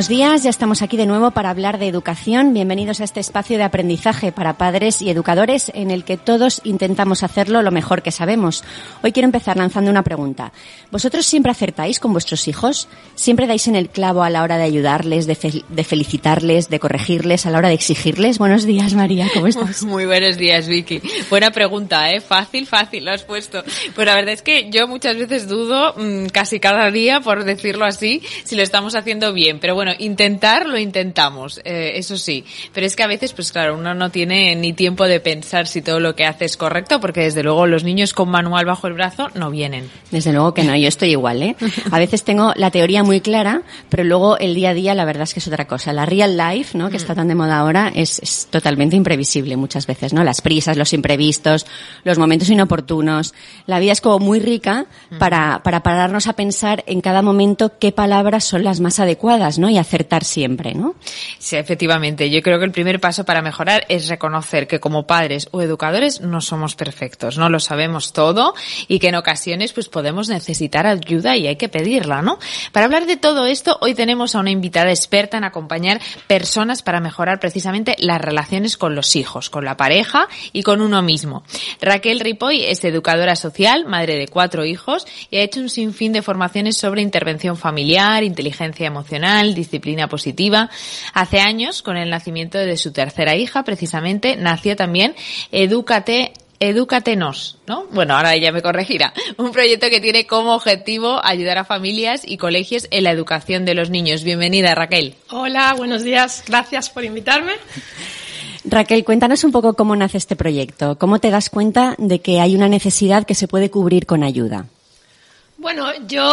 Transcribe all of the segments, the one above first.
Buenos días, ya estamos aquí de nuevo para hablar de educación. Bienvenidos a este espacio de aprendizaje para padres y educadores en el que todos intentamos hacerlo lo mejor que sabemos. Hoy quiero empezar lanzando una pregunta. ¿Vosotros siempre acertáis con vuestros hijos? ¿Siempre dais en el clavo a la hora de ayudarles, de felicitarles, de corregirles, a la hora de exigirles? Buenos días, María, ¿cómo estás? Muy buenos días, Vicky. Buena pregunta, ¿eh? Fácil, lo has puesto. Pues la verdad es que yo muchas veces dudo, casi cada día, por decirlo así, si lo estamos haciendo bien. Pero bueno, lo intentamos, eso sí. Pero es que a veces, pues claro, uno no tiene ni tiempo de pensar si todo lo que hace es correcto, porque desde luego los niños con manual bajo el brazo no vienen. Desde luego que no, yo estoy igual, ¿eh? A veces tengo la teoría muy clara, pero luego el día a día la verdad es que es otra cosa. La real life, ¿no?, que está tan de moda ahora, es totalmente imprevisible muchas veces, ¿no? Las prisas, los imprevistos, los momentos inoportunos. La vida es como muy rica para pararnos a pensar en cada momento qué palabras son las más adecuadas, ¿no? Y acertar siempre, ¿no? Sí, efectivamente. Yo creo que el primer paso para mejorar es reconocer que como padres o educadores no somos perfectos, no lo sabemos todo y que en ocasiones pues podemos necesitar ayuda y hay que pedirla, ¿no? Para hablar de todo esto, hoy tenemos a una invitada experta en acompañar personas para mejorar precisamente las relaciones con los hijos, con la pareja y con uno mismo. Raquel Ripoll es educadora social, madre de 4 hijos y ha hecho un sinfín de formaciones sobre intervención familiar, inteligencia emocional, disciplina positiva. Hace años, con el nacimiento de su tercera hija, precisamente, nació también Edúcatenos, ¿no? Bueno, ahora ella me corregirá. Un proyecto que tiene como objetivo ayudar a familias y colegios en la educación de los niños. Bienvenida, Raquel. Hola, buenos días. Gracias por invitarme. Raquel, cuéntanos un poco cómo nace este proyecto. ¿Cómo te das cuenta de que hay una necesidad que se puede cubrir con ayuda? Bueno,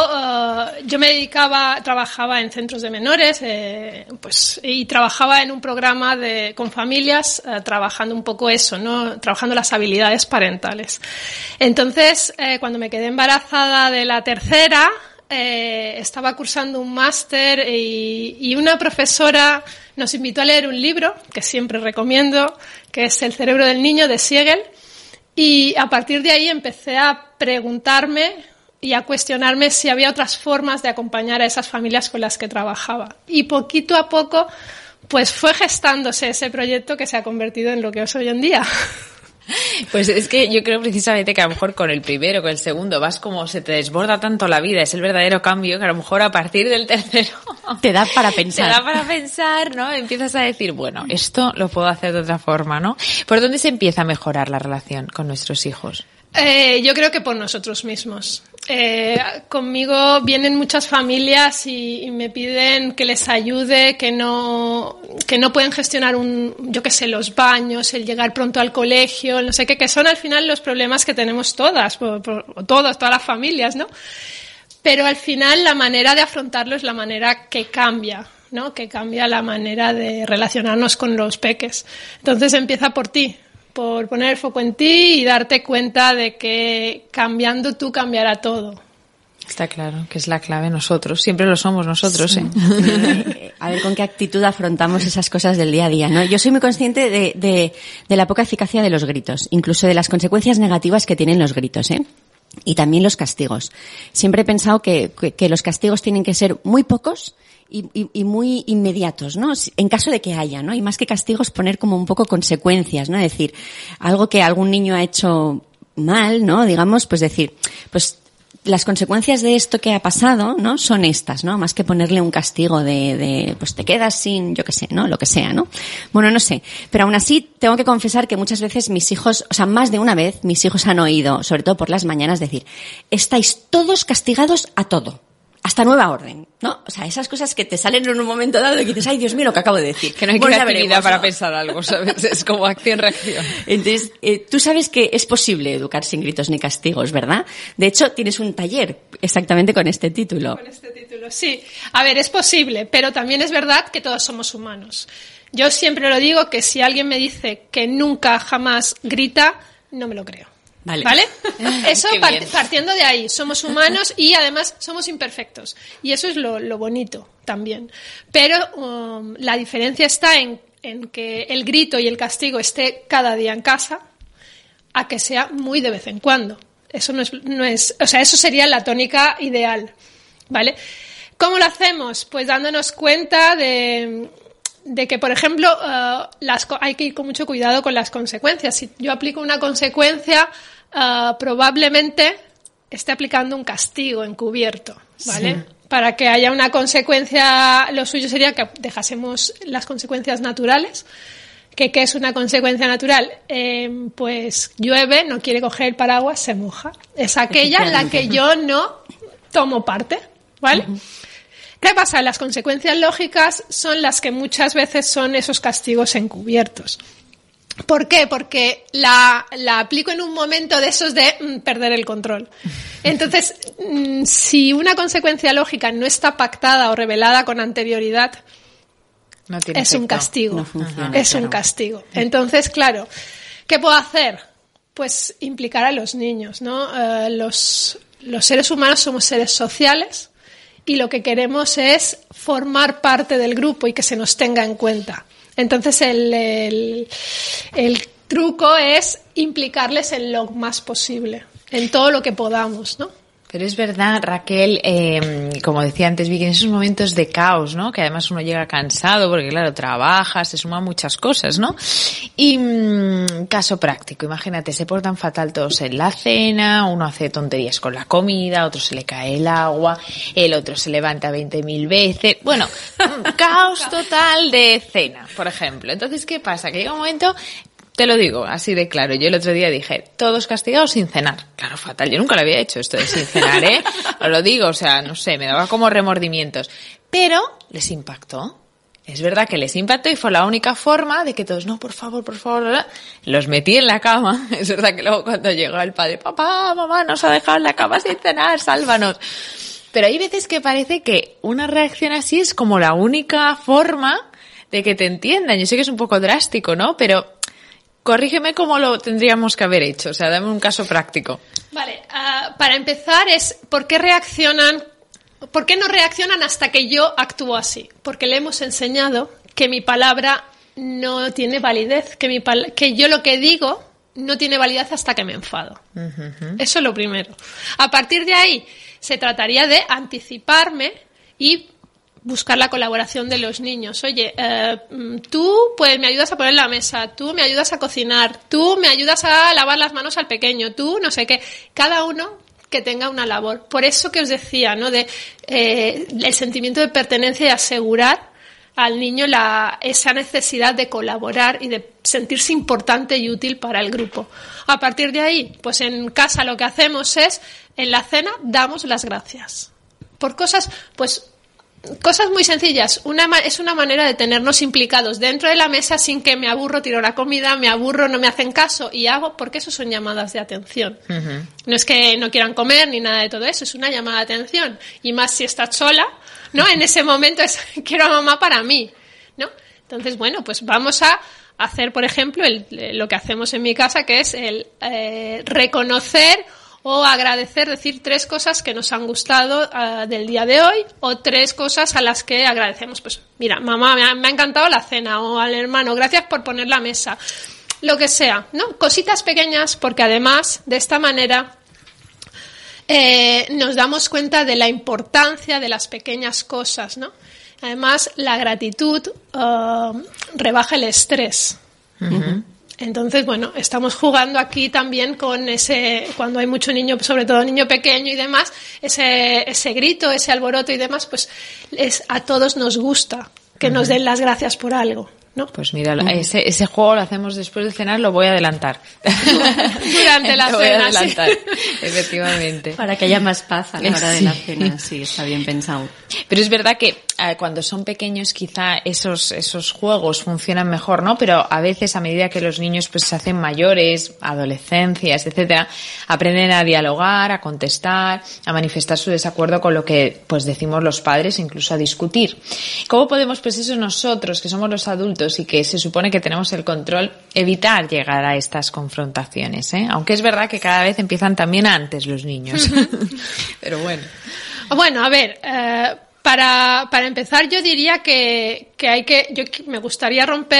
yo me trabajaba en centros de menores, y trabajaba en un programa con familias, trabajando un poco eso, ¿no? Trabajando las habilidades parentales. Entonces, cuando me quedé embarazada de la tercera, estaba cursando un máster y una profesora nos invitó a leer un libro que siempre recomiendo, que es El cerebro del niño, de Siegel, y a partir de ahí empecé a preguntarme y a cuestionarme si había otras formas de acompañar a esas familias con las que trabajaba. Y poquito a poco, pues fue gestándose ese proyecto que se ha convertido en lo que es hoy en día. Pues es que yo creo precisamente que a lo mejor con el primero, con el segundo, vas como se te desborda tanto la vida, es el verdadero cambio, que a lo mejor a partir del tercero te da para pensar. Te da para pensar, ¿no? Empiezas a decir, bueno, esto lo puedo hacer de otra forma, ¿no? ¿Por dónde se empieza a mejorar la relación con nuestros hijos? Yo creo que por nosotros mismos. Conmigo vienen muchas familias y me piden que les ayude, que no pueden gestionar los baños, el llegar pronto al colegio, no sé qué, que son al final los problemas que tenemos todas las familias, ¿no? Pero al final la manera de afrontarlo es la manera que cambia, ¿no? Que cambia la manera de relacionarnos con los peques. Entonces empieza por ti, por poner el foco en ti y darte cuenta de que cambiando tú cambiará todo. Está claro que es la clave nosotros, siempre lo somos nosotros, sí. A ver con qué actitud afrontamos esas cosas del día a día, ¿no? Yo soy muy consciente de la poca eficacia de los gritos, incluso de las consecuencias negativas que tienen los gritos, ¿eh? Y también los castigos. Siempre he pensado que los castigos tienen que ser muy pocos y muy inmediatos, ¿no? En caso de que haya, ¿no? Y más que castigos, poner como un poco consecuencias, ¿no? Es decir, algo que algún niño ha hecho mal, ¿no? Digamos, pues decir, pues las consecuencias de esto que ha pasado, ¿no? Son estas, ¿no? Más que ponerle un castigo pues te quedas sin, yo qué sé, ¿no? Lo que sea, ¿no? Bueno, no sé. Pero aún así, tengo que confesar que muchas veces mis hijos, o sea, más de una vez, mis hijos han oído, sobre todo por las mañanas, decir, estáis todos castigados a todo. Hasta nueva orden, ¿no? O sea, esas cosas que te salen en un momento dado y que dices, ay, Dios mío, lo que acabo de decir. Que no hay creatividad para pensar algo, ¿sabes? Es como acción-reacción. Entonces, tú sabes que es posible educar sin gritos ni castigos, ¿verdad? De hecho, tienes un taller exactamente con este título. Con este título, sí. A ver, es posible, pero también es verdad que todos somos humanos. Yo siempre lo digo que si alguien me dice que nunca, jamás grita, no me lo creo. ¿Vale? Eso partiendo de ahí. Somos humanos y además somos imperfectos. Y eso es lo bonito también. Pero la diferencia está en que el grito y el castigo esté cada día en casa a que sea muy de vez en cuando. Eso no es, o sea, eso sería la tónica ideal, ¿vale? ¿Cómo lo hacemos? Pues dándonos cuenta de que, por ejemplo, hay que ir con mucho cuidado con las consecuencias. Si yo aplico una consecuencia, probablemente esté aplicando un castigo encubierto, ¿vale? Sí. Para que haya una consecuencia, lo suyo sería que dejásemos las consecuencias naturales. ¿Qué es una consecuencia natural? Pues llueve, no quiere coger el paraguas, se moja. Es aquella en la que yo no tomo parte, ¿vale? Uh-huh. ¿Qué pasa? Las consecuencias lógicas son las que muchas veces son esos castigos encubiertos. ¿Por qué? Porque la aplico en un momento de esos de perder el control. Entonces, si una consecuencia lógica no está pactada o revelada con anterioridad, no tiene efecto. Un castigo. No funciona, es claro. Un castigo. Entonces, claro, ¿qué puedo hacer? Pues implicar a los niños, ¿no? Los seres humanos somos seres sociales y lo que queremos es formar parte del grupo y que se nos tenga en cuenta. Entonces, el truco es implicarles en lo más posible, en todo lo que podamos, ¿no? Pero es verdad, Raquel, como decía antes Vicky, en esos momentos de caos, ¿no? Que además uno llega cansado porque, claro, trabaja, se suman muchas cosas, ¿no? Y caso práctico, imagínate, se portan fatal todos en la cena, uno hace tonterías con la comida, otro se le cae el agua, el otro se levanta 20.000 veces. Bueno, caos total de cena, por ejemplo. Entonces, ¿qué pasa? Que llega un momento... Te lo digo así de claro. Yo el otro día dije, todos castigados sin cenar. Claro, fatal. Yo nunca lo había hecho esto de sin cenar, ¿eh? Os lo digo, o sea, no sé, me daba como remordimientos. Pero les impactó. Es verdad que les impactó y fue la única forma de que todos, no, por favor, los metí en la cama. Es verdad que luego cuando llegó el padre, papá, mamá, nos ha dejado en la cama sin cenar, sálvanos. Pero hay veces que parece que una reacción así es como la única forma de que te entiendan. Yo sé que es un poco drástico, ¿no? Pero... corrígeme cómo lo tendríamos que haber hecho, o sea, dame un caso práctico. Vale, para empezar es ¿por qué no reaccionan hasta que yo actúo así? Porque le hemos enseñado que mi palabra no tiene validez, que yo lo que digo no tiene validez hasta que me enfado. Uh-huh. Eso es lo primero. A partir de ahí se trataría de anticiparme y buscar la colaboración de los niños. Oye, tú pues me ayudas a poner la mesa, tú me ayudas a cocinar, tú me ayudas a lavar las manos al pequeño, tú no sé qué. Cada uno que tenga una labor. Por eso que os decía, ¿no? El sentimiento de pertenencia y asegurar al niño esa necesidad de colaborar y de sentirse importante y útil para el grupo. A partir de ahí, pues en casa lo que hacemos es, en la cena, damos las gracias. Por cosas muy sencillas. Es una manera de tenernos implicados dentro de la mesa sin que me aburro, tiro la comida, me aburro, no me hacen caso y hago, porque eso son llamadas de atención. Uh-huh. No es que no quieran comer ni nada de todo eso, es una llamada de atención. Y más si estás sola, ¿no? En ese momento es quiero a mamá para mí, ¿no? Entonces, bueno, pues vamos a hacer, por ejemplo, lo que hacemos en mi casa, que es el reconocer o agradecer, decir 3 cosas que nos han gustado del día de hoy o 3 cosas a las que agradecemos. Pues mira, mamá, me ha encantado la cena, o al hermano, gracias por poner la mesa. Lo que sea, ¿no? Cositas pequeñas, porque además de esta manera nos damos cuenta de la importancia de las pequeñas cosas, ¿no? Además, la gratitud rebaja el estrés. Uh-huh. Entonces, bueno, estamos jugando aquí también con cuando hay mucho niño, sobre todo niño pequeño y demás, ese grito, ese alboroto y demás, pues a todos nos gusta que nos den las gracias por algo, ¿no? Pues mira, ese juego lo hacemos después de cenar, lo voy a adelantar. Durante la cena. Lo voy a adelantar, sí. Efectivamente. Para que haya más paz a la hora de la cena, sí, está bien pensado. Pero es verdad que cuando son pequeños quizá esos juegos funcionan mejor, ¿no? Pero a veces a medida que los niños pues se hacen mayores, adolescencias, etcétera, aprenden a dialogar, a contestar, a manifestar su desacuerdo con lo que pues decimos los padres, incluso a discutir. ¿Cómo podemos pues eso nosotros, que somos los adultos y que se supone que tenemos el control, evitar llegar a estas confrontaciones, ¿eh? Aunque es verdad que cada vez empiezan también antes los niños. Pero bueno. Bueno, a ver, para empezar yo diría que me gustaría romper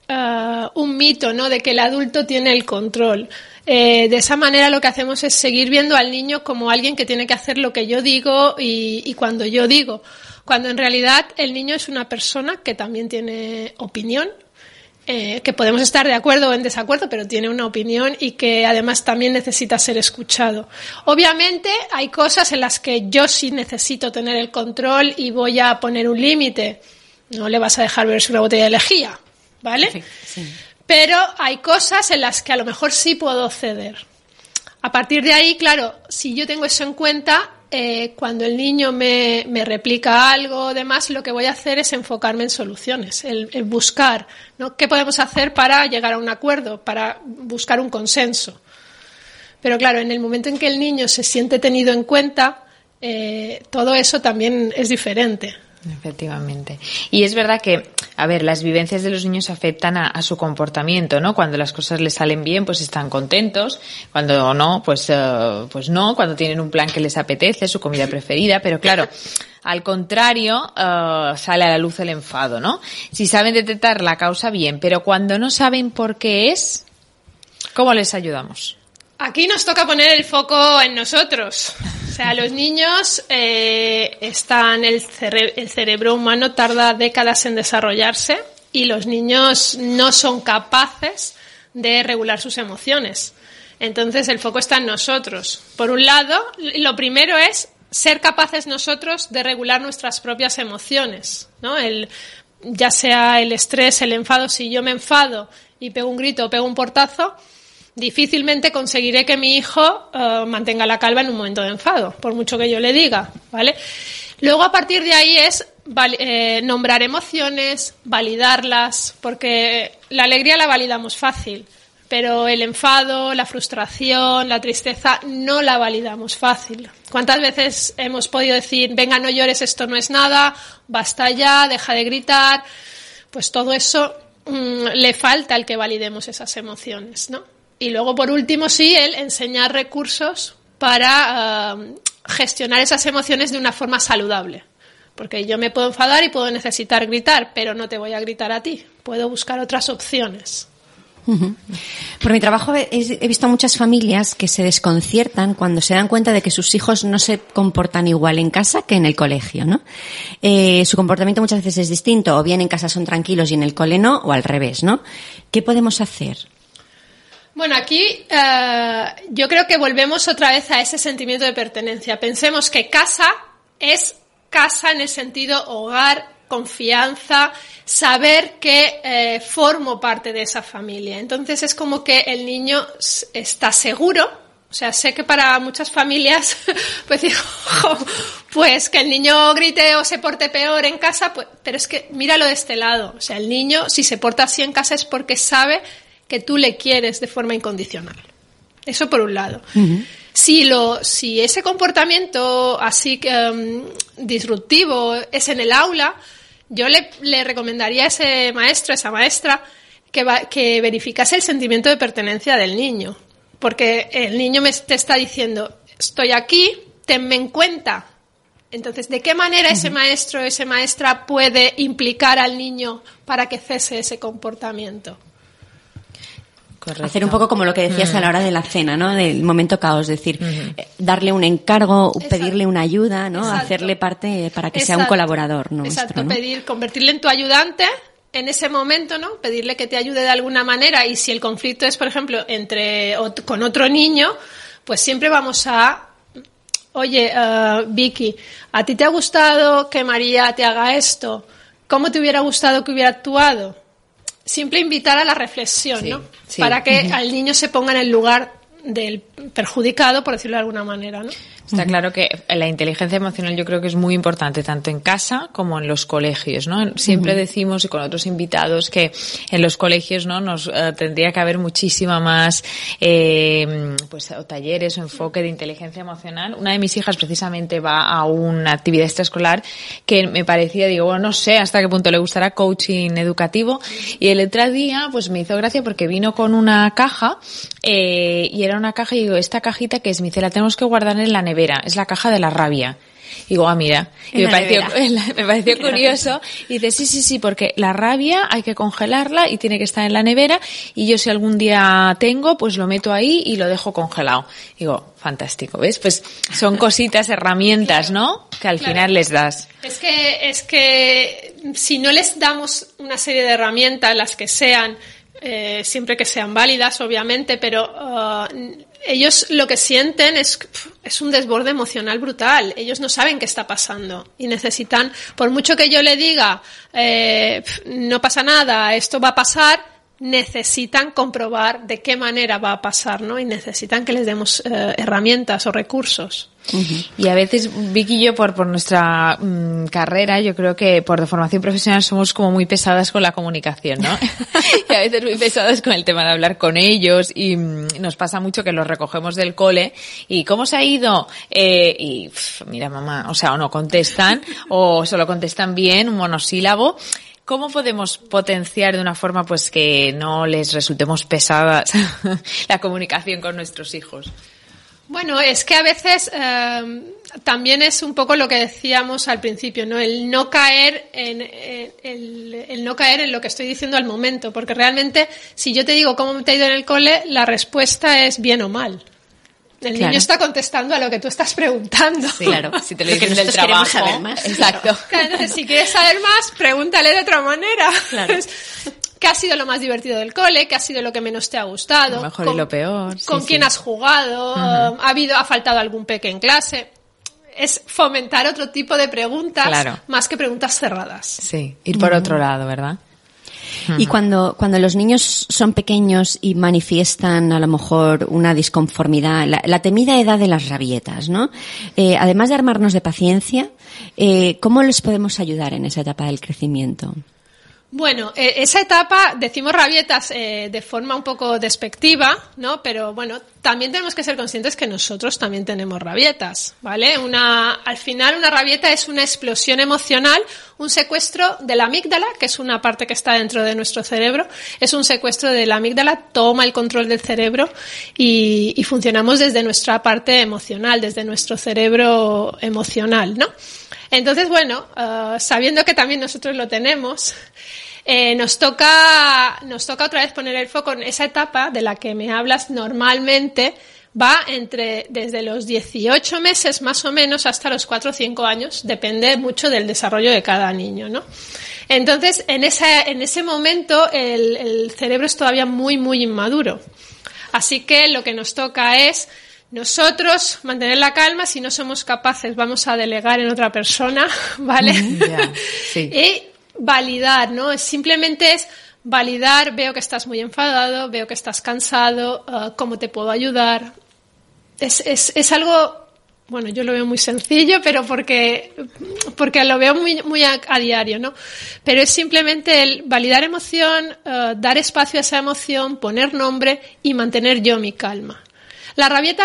un mito, ¿no?, de que el adulto tiene el control. De esa manera lo que hacemos es seguir viendo al niño como alguien que tiene que hacer lo que yo digo y cuando yo digo, cuando en realidad el niño es una persona que también tiene opinión, que podemos estar de acuerdo o en desacuerdo, pero tiene una opinión y que además también necesita ser escuchado. Obviamente hay cosas en las que yo sí necesito tener el control y voy a poner un límite. No le vas a dejar beberse una botella de lejía, ¿vale? Sí, sí. Pero hay cosas en las que a lo mejor sí puedo ceder. A partir de ahí, claro, si yo tengo eso en cuenta, cuando el niño me replica algo o demás, lo que voy a hacer es enfocarme en soluciones, el buscar, ¿no?, qué podemos hacer para llegar a un acuerdo, para buscar un consenso. Pero claro, en el momento en que el niño se siente tenido en cuenta, todo eso también es diferente. Efectivamente. Y es verdad que, a ver, las vivencias de los niños afectan a su comportamiento, ¿no? Cuando las cosas les salen bien, pues están contentos. Cuando no, pues no. Cuando tienen un plan que les apetece, su comida preferida. Pero claro, al contrario, sale a la luz el enfado, ¿no? Si saben detectar la causa, bien. Pero cuando no saben por qué es, ¿cómo les ayudamos? Aquí nos toca poner el foco en nosotros. O sea, los niños el cerebro humano tarda décadas en desarrollarse y los niños no son capaces de regular sus emociones. Entonces, el foco está en nosotros. Por un lado, lo primero es ser capaces nosotros de regular nuestras propias emociones, ¿no? Ya sea el estrés, el enfado. Si yo me enfado y pego un grito o pego un portazo, difícilmente conseguiré que mi hijo mantenga la calma en un momento de enfado, por mucho que yo le diga, ¿vale? Luego, a partir de ahí es nombrar emociones, validarlas, porque la alegría la validamos fácil, pero el enfado, la frustración, la tristeza no la validamos fácil. ¿Cuántas veces hemos podido decir, venga, no llores, esto no es nada, basta ya, deja de gritar? Pues todo eso le falta el que validemos esas emociones, ¿no? Y luego, por último, sí, el enseñar recursos para gestionar esas emociones de una forma saludable. Porque yo me puedo enfadar y puedo necesitar gritar, pero no te voy a gritar a ti. Puedo buscar otras opciones. Uh-huh. Por mi trabajo he visto muchas familias que se desconciertan cuando se dan cuenta de que sus hijos no se comportan igual en casa que en el colegio, ¿no? Su comportamiento muchas veces es distinto, o bien en casa son tranquilos y en el cole no, o al revés, ¿no? ¿Qué podemos hacer? Bueno, aquí yo creo que volvemos otra vez a ese sentimiento de pertenencia. Pensemos que casa es casa en el sentido hogar, confianza, saber que formo parte de esa familia. Entonces es como que el niño está seguro. O sea, sé que para muchas familias, pues digo, pues que el niño grite o se porte peor en casa, pues, pero es que míralo de este lado. O sea, el niño, si se porta así en casa es porque sabe que tú le quieres de forma incondicional. Eso por un lado. Uh-huh. Si ese comportamiento así disruptivo es en el aula, yo le recomendaría a ese maestro, a esa maestra, que verificase el sentimiento de pertenencia del niño. Porque el niño te está diciendo, estoy aquí, tenme en cuenta. Entonces, ¿de qué manera ese maestro o esa maestra puede implicar al niño para que cese ese comportamiento? Correcto. Hacer un poco como lo que decías a la hora de la cena, ¿no? Del momento caos, es decir, darle un encargo, pedirle una ayuda, ¿no? Exacto. Hacerle parte para que sea un colaborador nuestro. Exacto, ¿no? Convertirle en tu ayudante en ese momento, ¿no? Pedirle que te ayude de alguna manera, y si el conflicto es, por ejemplo, con otro niño, pues siempre vamos a, oye, Vicky, ¿a ti te ha gustado que María te haga esto? ¿Cómo te hubiera gustado que hubiera actuado? Siempre invitar a la reflexión, sí, ¿no? Sí. Para que al niño se ponga en el lugar del perjudicado, por decirlo de alguna manera, ¿no? Está claro que la inteligencia emocional yo creo que es muy importante tanto en casa como en los colegios, ¿no? Siempre decimos, y con otros invitados, que en los colegios, ¿no? Nos tendría que haber muchísima más pues o talleres o enfoque de inteligencia emocional. Una de mis hijas precisamente va a una actividad extraescolar que me parecía, digo, bueno, no sé hasta qué punto le gustará coaching educativo, y el otro día pues me hizo gracia porque vino con una caja y era una caja y digo, ¿esta cajita qué es? Me dice, la tenemos que guardar en la nevera, es la caja de la rabia. Y digo, mira, y me pareció curioso. Y dice, sí, porque la rabia hay que congelarla y tiene que estar en la nevera, y yo si algún día tengo, pues lo meto ahí y lo dejo congelado. Digo, fantástico, ¿ves? Pues son cositas, herramientas, ¿no? Que al final les das. Es que si no les damos una serie de herramientas, las que sean, siempre que sean válidas, obviamente, pero ellos lo que sienten es un desborde emocional brutal. Ellos no saben qué está pasando y necesitan, por mucho que yo le diga, no pasa nada, esto va a pasar, necesitan comprobar de qué manera va a pasar, ¿no? Y necesitan que les demos herramientas o recursos. Uh-huh. Y a veces, Vicky y yo, por nuestra carrera, yo creo que por de formación profesional somos como muy pesadas con la comunicación, ¿no? Y a veces muy pesadas con el tema de hablar con ellos, y nos pasa mucho que los recogemos del cole y ¿cómo se ha ido? Mira mamá, o no contestan, o solo contestan bien, un monosílabo. ¿Cómo podemos potenciar de una forma pues que no les resultemos pesadas la comunicación con nuestros hijos? Bueno, es que a veces también es un poco lo que decíamos al principio, ¿no? El no caer en lo que estoy diciendo al momento, porque realmente si yo te digo cómo te ha ido en el cole, la respuesta es bien o mal. El niño está contestando a lo que tú estás preguntando. Sí, claro. Si te lo dicen del trabajo. Saber más. Exacto. Claro, entonces, si quieres saber más, pregúntale de otra manera. Claro. ¿Qué ha sido lo más divertido del cole? ¿Qué ha sido lo que menos te ha gustado? Lo mejor y lo peor. ¿Con quién has jugado? Uh-huh. ¿Ha faltado algún peque en clase? Es fomentar otro tipo de preguntas, más que preguntas cerradas. Sí, ir por otro lado, ¿verdad? Y cuando los niños son pequeños y manifiestan a lo mejor una disconformidad, la temida edad de las rabietas, ¿no? Además de armarnos de paciencia, ¿cómo les podemos ayudar en esa etapa del crecimiento? Bueno, esa etapa, decimos rabietas de forma un poco despectiva, ¿no? Pero bueno, también tenemos que ser conscientes que nosotros también tenemos rabietas, ¿vale? Al final una rabieta es una explosión emocional, un secuestro de la amígdala, que es una parte que está dentro de nuestro cerebro, es un secuestro de la amígdala, toma el control del cerebro y funcionamos desde nuestra parte emocional, desde nuestro cerebro emocional, ¿no? Entonces, bueno, sabiendo que también nosotros lo tenemos, nos toca otra vez poner el foco en esa etapa de la que me hablas. Normalmente va desde los 18 meses más o menos hasta los 4 o 5 años, depende mucho del desarrollo de cada niño, ¿no? Entonces, en ese momento el cerebro es todavía muy, muy inmaduro. Así que lo que nos toca es nosotros mantener la calma. Si no somos capaces, vamos a delegar en otra persona, ¿vale? Yeah, sí. Y validar, ¿no? Simplemente es validar, veo que estás muy enfadado, veo que estás cansado, ¿cómo te puedo ayudar? Es algo, bueno, yo lo veo muy sencillo, pero porque lo veo muy, muy a diario, ¿no? Pero es simplemente el validar emoción, dar espacio a esa emoción, poner nombre y mantener yo mi calma. La rabieta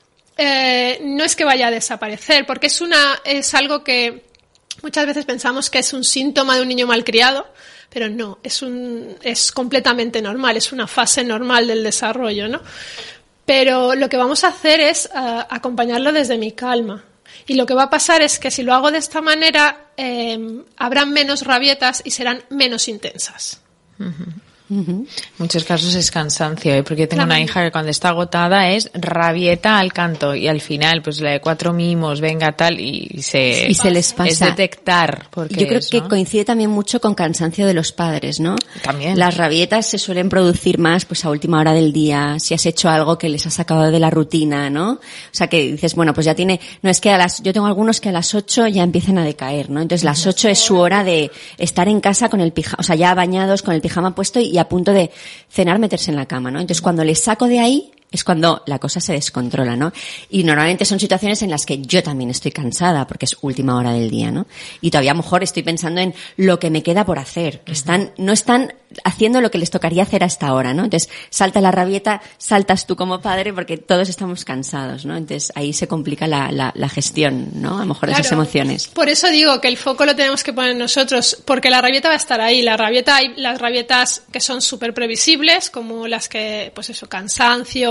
no es que vaya a desaparecer, porque es algo que muchas veces pensamos que es un síntoma de un niño malcriado, pero no, es completamente normal, es una fase normal del desarrollo, ¿no? Pero lo que vamos a hacer es acompañarlo desde mi calma. Y lo que va a pasar es que si lo hago de esta manera, habrán menos rabietas y serán menos intensas. Uh-huh. En muchos casos es cansancio, porque yo tengo una hija que cuando está agotada es rabieta al canto y al final pues la de 4 mimos, venga tal y se les pasa. Es detectar. Yo creo que coincide también mucho con cansancio de los padres, ¿no? También. Las rabietas se suelen producir más pues a última hora del día, si has hecho algo que les ha sacado de la rutina, ¿no? O sea que dices, bueno, pues ya yo tengo algunos que a las 8 ya empiezan a decaer, ¿no? Entonces las 8 es su hora de estar en casa con el pijama, o sea, ya bañados con el pijama puesto y a punto de cenar, meterse en la cama, ¿no? Entonces, cuando les saco de ahí, es cuando la cosa se descontrola, ¿no? Y normalmente son situaciones en las que yo también estoy cansada, porque es última hora del día, ¿no? Y todavía a lo mejor estoy pensando en lo que me queda por hacer, que no están haciendo lo que les tocaría hacer a esta hora, ¿no? Entonces, salta la rabieta, saltas tú como padre, porque todos estamos cansados, ¿no? Entonces, ahí se complica la gestión, ¿no? A lo mejor de esas emociones. Por eso digo que el foco lo tenemos que poner nosotros, porque la rabieta va a estar ahí. Hay las rabietas que son súper previsibles, como las que, pues eso, cansancio,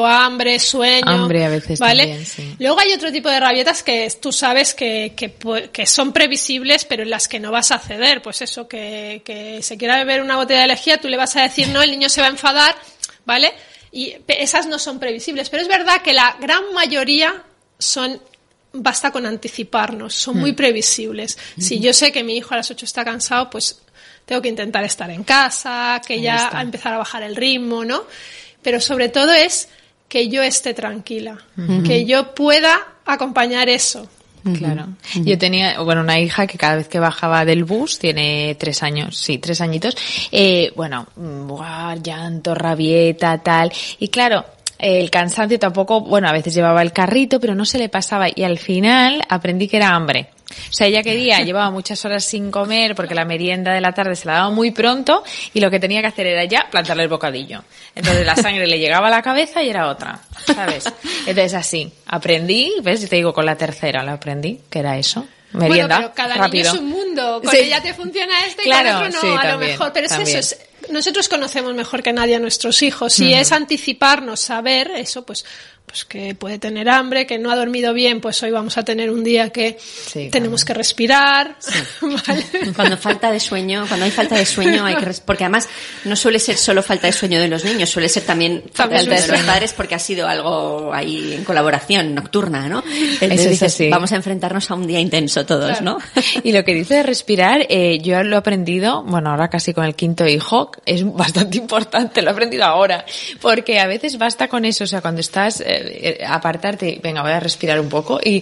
tengo hambre, sueño. Hambre a veces ¿vale? también, sí. Luego hay otro tipo de rabietas que tú sabes que son previsibles, pero en las que no vas a ceder. Pues eso, que se quiera beber una botella de lejía, tú le vas a decir no, el niño se va a enfadar, ¿vale? Y esas no son previsibles. Pero es verdad que la gran mayoría basta con anticiparnos, son muy previsibles. Si yo sé que mi hijo a las 8 está cansado, pues tengo que intentar estar en casa, que ya a empezar a bajar el ritmo, ¿no? Pero sobre todo es que yo esté tranquila, que yo pueda acompañar eso. Claro. Yo tenía, una hija que cada vez que bajaba del bus, tiene 3 años, 3 añitos, llanto, rabieta, tal, y claro, el cansancio tampoco, a veces llevaba el carrito, pero no se le pasaba, y al final aprendí que era hambre. O sea, ella llevaba muchas horas sin comer porque la merienda de la tarde se la daba muy pronto y lo que tenía que hacer era ya plantarle el bocadillo. Entonces la sangre le llegaba a la cabeza y era otra, ¿sabes? Entonces así, aprendí, ¿ves? Y te digo, con la tercera lo aprendí, que era eso. Merienda, pero cada rápido. niño es un mundo, con ella te funciona y claro, con otro no, sí, a también, lo mejor, pero también. es eso, nosotros conocemos mejor que nadie a nuestros hijos, si es anticiparnos, saber eso, pues que puede tener hambre, que no ha dormido bien, pues hoy vamos a tener un día que tenemos que respirar, ¿vale? Cuando hay falta de sueño hay que porque además no suele ser solo falta de sueño de los niños, suele ser también falta de sueño de los padres porque ha sido algo ahí en colaboración nocturna, ¿no? Entonces dices, vamos a enfrentarnos a un día intenso todos, ¿no? Y lo que dice de respirar, yo lo he aprendido, ahora casi con el 5º hijo, es bastante importante, lo he aprendido ahora, porque a veces basta con eso, o sea, cuando estás apartarte, venga, voy a respirar un poco y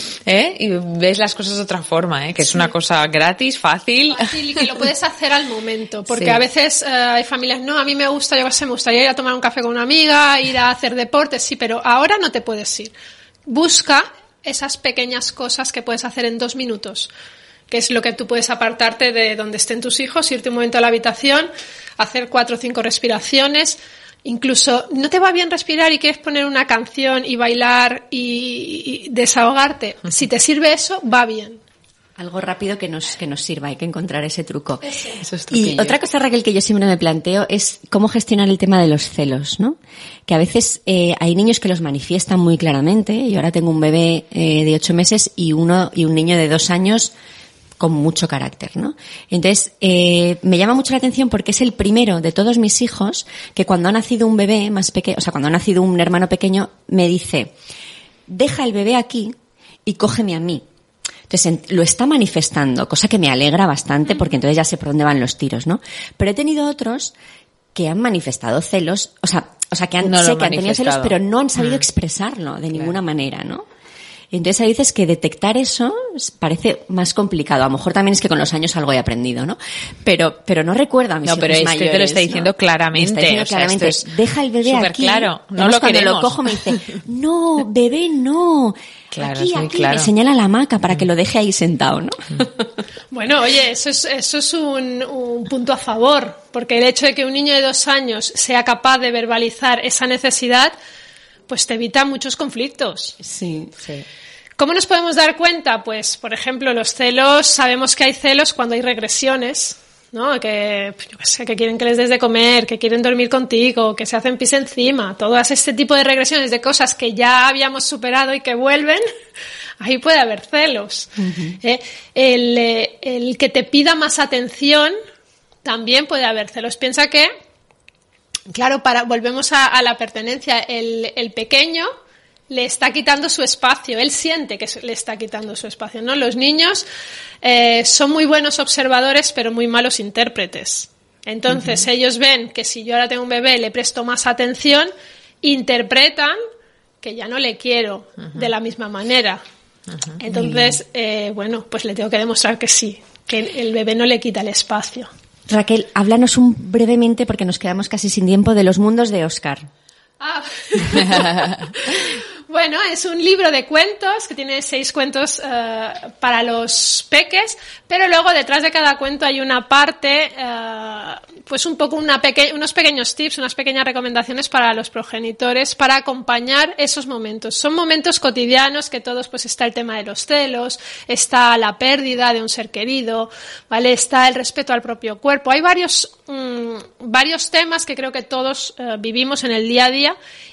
ves las cosas de otra forma, que es una cosa gratis, fácil y que lo puedes hacer al momento, porque a veces hay familias, no, a mí me gustaría ir a tomar un café con una amiga, ir a hacer deportes, sí, pero ahora no te puedes ir. Busca esas pequeñas cosas que puedes hacer en 2 minutos, que es lo que tú puedes apartarte de donde estén tus hijos, irte un momento a la habitación, hacer 4 o 5 respiraciones. Incluso no te va bien respirar y quieres poner una canción y bailar y desahogarte. Si te sirve eso, va bien. Algo rápido que nos sirva, hay que encontrar ese truco. Esos y otra cosa, Raquel, que yo siempre me planteo es cómo gestionar el tema de los celos, ¿no? Que a veces hay niños que los manifiestan muy claramente. Yo ahora tengo un bebé de 8 meses y un niño de 2 años con mucho carácter, ¿no? Entonces, me llama mucho la atención porque es el primero de todos mis hijos que cuando ha nacido un bebé más pequeño, o sea, cuando ha nacido un hermano pequeño, me dice, deja el bebé aquí y cógeme a mí. Entonces, lo está manifestando, cosa que me alegra bastante porque entonces ya sé por dónde van los tiros, ¿no? Pero he tenido otros que han manifestado celos, o sea, que han tenido celos, pero no han sabido expresarlo de ninguna manera, ¿no? Entonces hay veces que detectar eso parece más complicado. A lo mejor también es que con los años algo he aprendido, ¿no? Pero no recuerdo a mis hijos mayores. No, pero te lo está diciendo claramente. Me está diciendo claramente, deja el bebé aquí. Claro, no lo cuando queremos. Lo cojo me dice, no, bebé, no. Claro, aquí, claro. Me señala la hamaca para que lo deje ahí sentado, ¿no? Bueno, oye, eso es un punto a favor, porque el hecho de que un niño de 2 años sea capaz de verbalizar esa necesidad, pues te evita muchos conflictos. Sí. ¿Cómo nos podemos dar cuenta? Pues, por ejemplo, los celos, sabemos que hay celos cuando hay regresiones, ¿no? Que quieren que les des de comer, que quieren dormir contigo, que se hacen pis encima, todas este tipo de regresiones de cosas que ya habíamos superado y que vuelven, ahí puede haber celos. Uh-huh. El que te pida más atención, también puede haber celos. Piensa que, claro, volvemos a la pertenencia, el pequeño le está quitando su espacio, él siente que le está quitando su espacio, ¿no? Los niños son muy buenos observadores, pero muy malos intérpretes. Entonces, ellos ven que si yo ahora tengo un bebé, le presto más atención, interpretan que ya no le quiero de la misma manera. Entonces, pues le tengo que demostrar que sí, que el bebé no le quita el espacio. Raquel, háblanos brevemente, porque nos quedamos casi sin tiempo, de Los mundos de Oscar. Bueno, es un libro de cuentos que tiene 6 cuentos para los peques, pero luego detrás de cada cuento hay una parte, pues un poco unos pequeños tips, unas pequeñas recomendaciones para los progenitores para acompañar esos momentos. Son momentos cotidianos que todos, pues está el tema de los celos, está la pérdida de un ser querido, ¿vale? Está el respeto al propio cuerpo. Hay varios temas que creo que todos vivimos en el día a día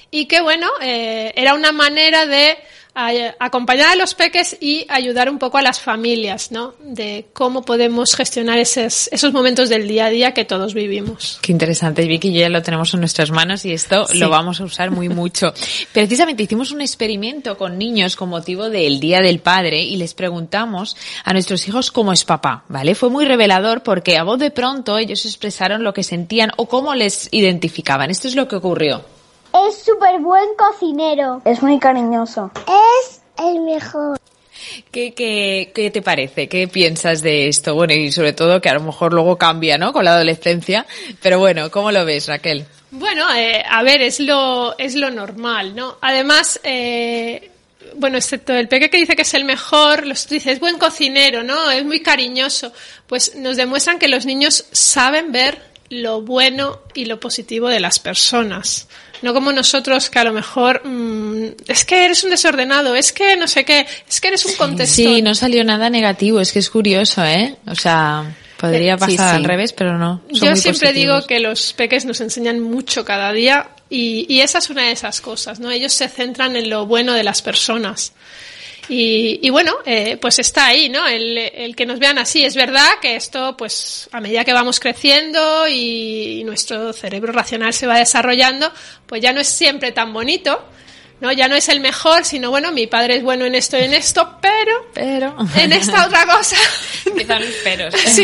y que bueno, era una manera de acompañar a los peques y ayudar un poco a las familias, ¿no? De cómo podemos gestionar esos momentos del día a día que todos vivimos. Qué interesante, Vicky, ya lo tenemos en nuestras manos y esto lo vamos a usar muy mucho. Precisamente hicimos un experimento con niños con motivo del Día del Padre y les preguntamos a nuestros hijos cómo es papá, ¿vale? Fue muy revelador porque a voz de pronto ellos expresaron lo que sentían o cómo les identificaban. Esto es lo que ocurrió. Es súper buen cocinero. Es muy cariñoso. Es el mejor. ¿Qué te parece? ¿Qué piensas de esto? Bueno, y sobre todo que a lo mejor luego cambia, ¿no? Con la adolescencia. Pero bueno, ¿cómo lo ves, Raquel? Bueno, a ver, es lo normal, ¿no? Además, bueno, excepto el peque que dice que es el mejor, los dice, es buen cocinero, ¿no? Es muy cariñoso. Pues nos demuestran que los niños saben ver lo bueno y lo positivo de las personas. No como nosotros que a lo mejor es que eres un desordenado, es que no sé qué, es que eres un contestón. Sí, no salió nada negativo, es que es curioso, ¿eh? O sea, podría pasar al revés, pero no. Yo siempre digo que los peques nos enseñan mucho cada día y esa es una de esas cosas, ¿no? Ellos se centran en lo bueno de las personas. Y bueno, pues está ahí, ¿no? El que nos vean así. Es verdad que esto, pues, a medida que vamos creciendo y nuestro cerebro racional se va desarrollando, pues ya no es siempre tan bonito, ¿no? Ya no es el mejor, sino bueno, mi padre es bueno en esto y en esto, pero en esta otra cosa. Empiezan los peros. Sí.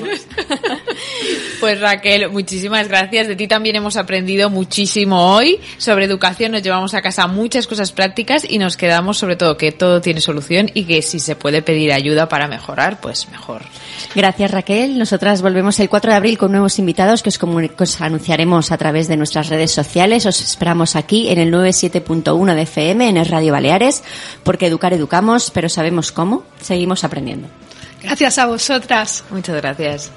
Pues Raquel, muchísimas gracias. De ti también hemos aprendido muchísimo hoy sobre educación. Nos llevamos a casa muchas cosas prácticas y nos quedamos sobre todo que todo tiene solución y que si se puede pedir ayuda para mejorar, pues mejor. Gracias, Raquel. Nosotras volvemos el 4 de abril con nuevos invitados que os anunciaremos a través de nuestras redes sociales. Os esperamos aquí en el 97.1 de FM en el Radio Baleares, porque educar educamos, pero sabemos cómo. Seguimos aprendiendo. Gracias a vosotras. Muchas gracias.